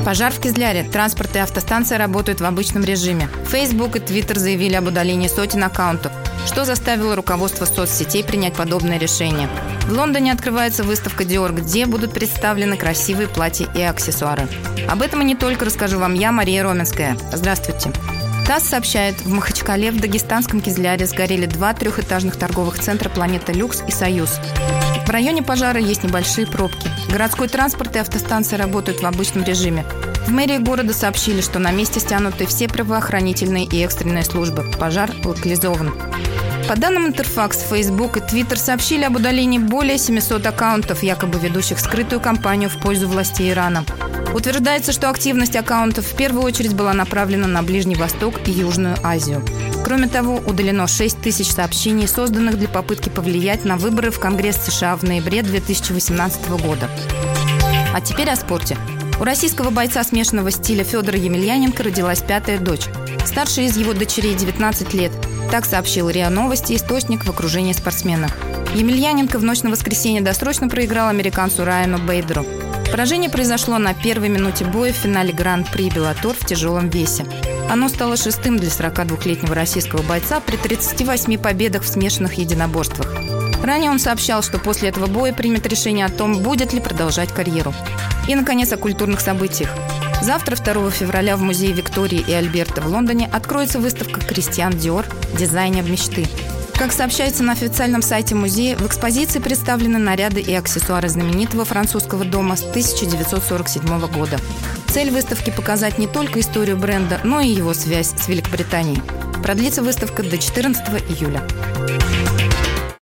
Пожар в Кизляре. Транспорт и автостанция работают в обычном режиме. Facebook и Twitter заявили об удалении сотен аккаунтов, что заставило руководство соцсетей принять подобное решение. В Лондоне открывается выставка Dior, где будут представлены красивые платья и аксессуары. Об этом и не только расскажу вам я, Мария Роменская. Здравствуйте. ТАСС сообщает, в Махачкале в дагестанском Кизляре сгорели 2 трехэтажных торговых центра «Планета Люкс» и «Союз». В районе пожара есть небольшие пробки. Городской транспорт и автостанция работают в обычном режиме. В мэрии города сообщили, что на месте стянуты все правоохранительные и экстренные службы. Пожар локализован. По данным Интерфакс, Facebook и Twitter сообщили об удалении более 700 аккаунтов, якобы ведущих скрытую кампанию в пользу властей Ирана. Утверждается, что активность аккаунтов в первую очередь была направлена на Ближний Восток и Южную Азию. Кроме того, удалено 6 тысяч сообщений, созданных для попытки повлиять на выборы в Конгресс США в ноябре 2018 года. А теперь о спорте. У российского бойца смешанного стиля Федора Емельяненко родилась 5-я дочь. Старшей из его дочерей 19 лет. Так сообщил РИА Новости, источник в окружении спортсмена. Емельяненко в ночь на воскресенье досрочно проиграл американцу Райану Бейдеру. Поражение произошло на первой минуте боя в финале Гран-при Беллатор в тяжелом весе. Оно стало 6-м для 42-летнего российского бойца при 38 победах в смешанных единоборствах. Ранее он сообщал, что после этого боя примет решение о том, будет ли продолжать карьеру. И, наконец, о культурных событиях. Завтра, 2 февраля, в музее Виктории и Альберта в Лондоне откроется выставка «Кристиан Диор. Дизайнер мечты». Как сообщается на официальном сайте музея, в экспозиции представлены наряды и аксессуары знаменитого французского дома с 1947 года. Цель выставки – показать не только историю бренда, но и его связь с Великобританией. Продлится выставка до 14 июля.